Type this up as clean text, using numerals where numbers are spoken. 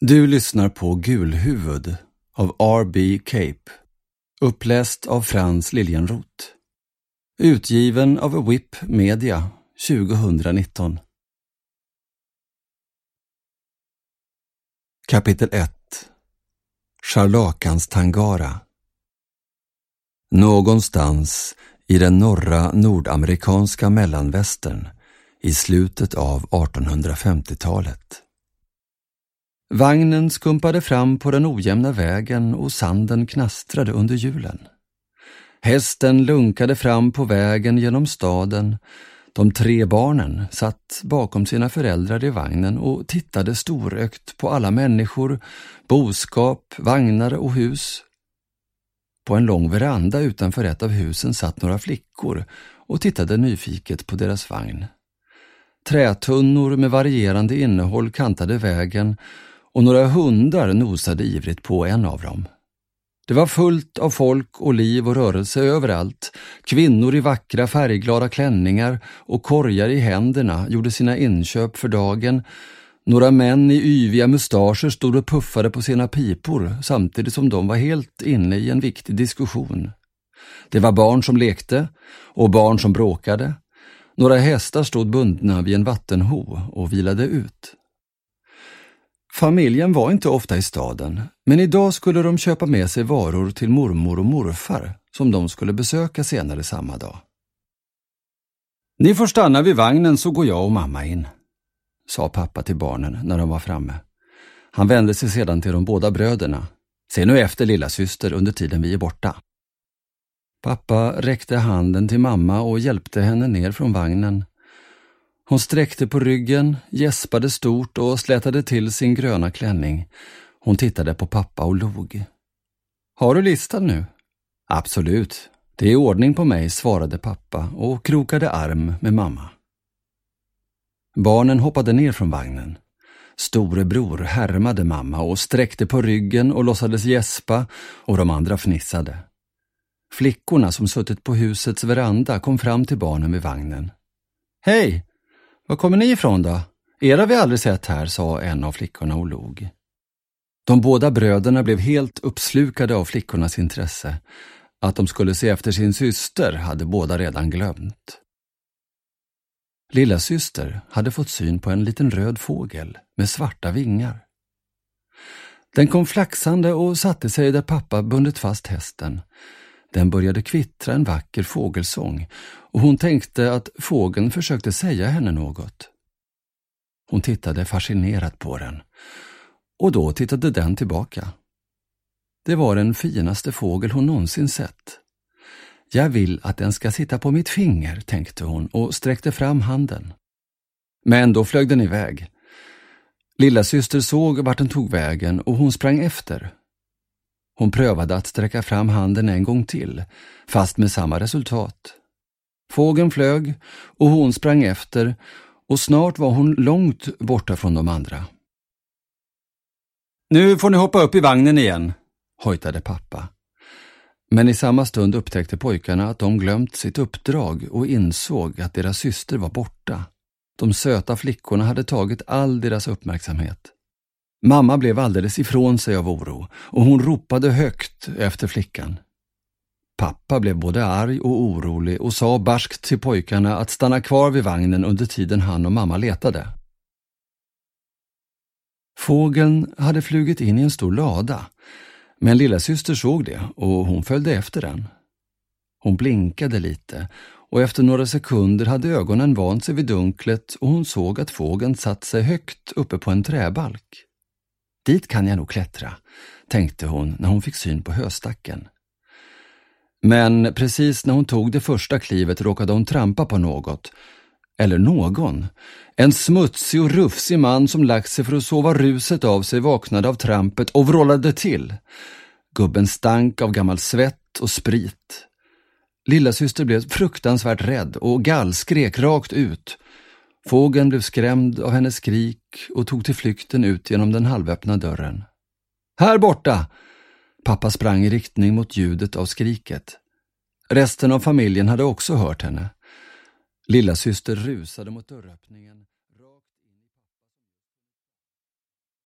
Du lyssnar på Gulhuvud av R.B. Cape, uppläst av Frans Liljenroth. Utgiven av Whip Media 2019. Kapitel 1. Charlakans Tangara. Någonstans i den norra nordamerikanska mellanvästern i slutet av 1850-talet. Vagnen skumpade fram på den ojämna vägen och sanden knastrade under hjulen. Hästen lunkade fram på vägen genom staden. De 3 barnen satt bakom sina föräldrar i vagnen och tittade storögt på alla människor, boskap, vagnar och hus. På en lång veranda utanför ett av husen satt några flickor och tittade nyfiket på deras vagn. Trätunnor med varierande innehåll kantade vägen och några hundar nosade ivrigt på en av dem. Det var fullt av folk och liv och rörelse överallt. Kvinnor i vackra färgglada klänningar och korgar i händerna gjorde sina inköp för dagen. Några män i yviga mustascher stod och puffade på sina pipor samtidigt som de var helt inne i en viktig diskussion. Det var barn som lekte och barn som bråkade. Några hästar stod bundna vid en vattenho och vilade ut. Familjen var inte ofta i staden, men idag skulle de köpa med sig varor till mormor och morfar som de skulle besöka senare samma dag. Ni får stanna vid vagnen så går jag och mamma in, sa pappa till barnen när de var framme. Han vände sig sedan till de båda bröderna. Se nu efter lilla syster under tiden vi är borta. Pappa räckte handen till mamma och hjälpte henne ner från vagnen. Hon sträckte på ryggen, gäspade stort och slätade till sin gröna klänning. Hon tittade på pappa och log. Har du listan nu? Absolut. Det är ordning på mig, svarade pappa och krokade arm med mamma. Barnen hoppade ner från vagnen. Storebror härmade mamma och sträckte på ryggen och låtsades gäspa och de andra fnissade. Flickorna som suttit på husets veranda kom fram till barnen vid vagnen. Hej! Var kommer ni ifrån då? Er har vi aldrig sett här, sa en av flickorna och log. De båda bröderna blev helt uppslukade av flickornas intresse. Att de skulle se efter sin syster hade båda redan glömt. Lilla syster hade fått syn på en liten röd fågel med svarta vingar. Den kom flaxande och satte sig där pappa bundit fast hästen. Den började kvittra en vacker fågelsång och hon tänkte att fågeln försökte säga henne något. Hon tittade fascinerat på den och då tittade den tillbaka. Det var den finaste fågel hon någonsin sett. Jag vill att den ska sitta på mitt finger, tänkte hon och sträckte fram handen. Men då flög den iväg. Lilla syster såg vart den tog vägen och hon sprang efter. Hon prövade att sträcka fram handen en gång till, fast med samma resultat. Fågeln flög och hon sprang efter och snart var hon långt borta från de andra. Nu får ni hoppa upp i vagnen igen, hojtade pappa. Men i samma stund upptäckte pojkarna att de glömt sitt uppdrag och insåg att deras syster var borta. De söta flickorna hade tagit all deras uppmärksamhet. Mamma blev alldeles ifrån sig av oro och hon ropade högt efter flickan. Pappa blev både arg och orolig och sa barskt till pojkarna att stanna kvar vid vagnen under tiden han och mamma letade. Fågeln hade flugit in i en stor lada, men lilla syster såg det och hon följde efter den. Hon blinkade lite och efter några sekunder hade ögonen vant sig vid dunklet och hon såg att fågeln satt sig högt uppe på en träbalk. Dit kan jag nog klättra, tänkte hon när hon fick syn på höstacken. Men precis när hon tog det första klivet råkade hon trampa på något. Eller någon. En smutsig och rufsig man som lagt sig för att sova ruset av sig vaknade av trampet och vrålade till. Gubben stank av gammal svett och sprit. Lilla syster blev fruktansvärt rädd och gallskrek rakt ut. Fågeln blev skrämd av hennes skrik och tog till flykten ut genom den halvöppna dörren. Här borta! Pappa sprang i riktning mot ljudet av skriket. Resten av familjen hade också hört henne. Lilla syster rusade mot dörröppningen